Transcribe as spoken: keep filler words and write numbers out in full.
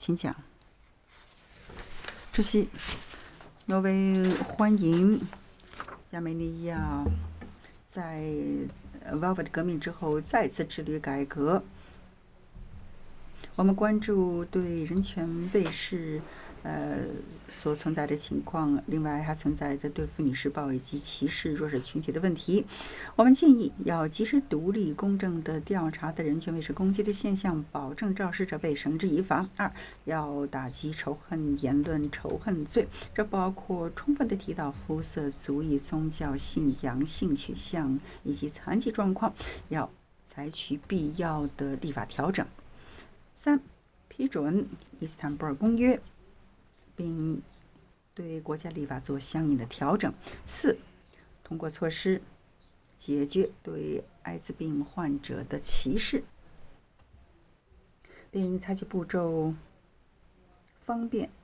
请讲。主席，挪威欢迎亚美尼亚在 Velvet 革命之后再次致力改革。我们关注对人权卫士呃所存在的情况，另外还存在着对妇女施暴以及歧视弱势群体的问题。我们建议要及时、独立、公正地调查的人权卫士攻击的现象，保证肇事者被绳之以法。二，要打击仇恨言论、仇恨罪，这包括充分地提到肤色、族裔、宗教信仰、性取向以及残疾状况，要采取必要的立法调整。三，批准伊斯坦布尔公约，并对国家立法做相应的调整。四，通过措施解决对艾滋病患者的歧视，并采取步骤方便